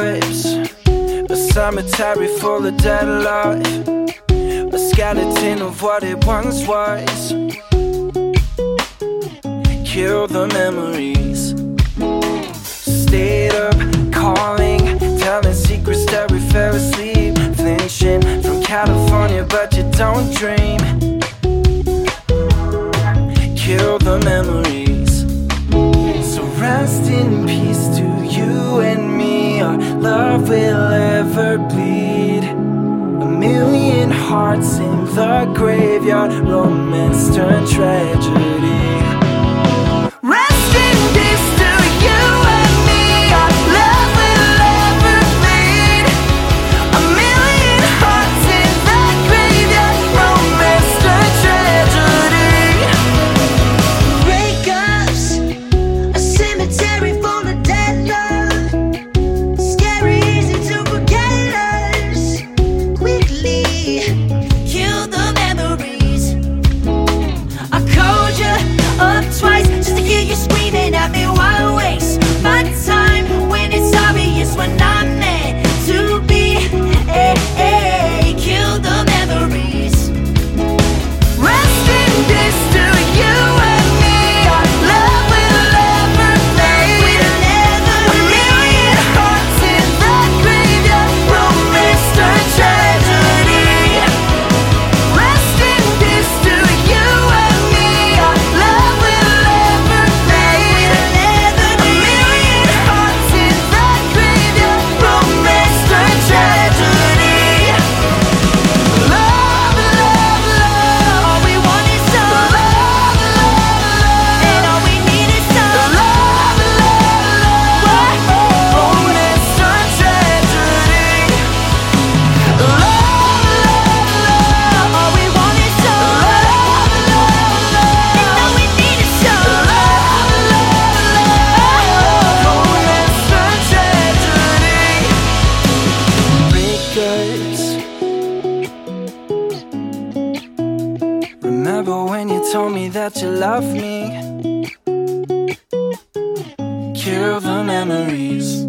breakups, a cemetery full of dead love, a skeleton of what it once was. Kill the memories. Stayed up, calling, telling secrets that we fell asleep, flinching from California, but you don't dream. Kill the memories. So rest in peace to you and me. Our love will ever bleed. A million hearts in the graveyard, romance turned tragedy. Remember when you told me that you loved me? Kill the memories.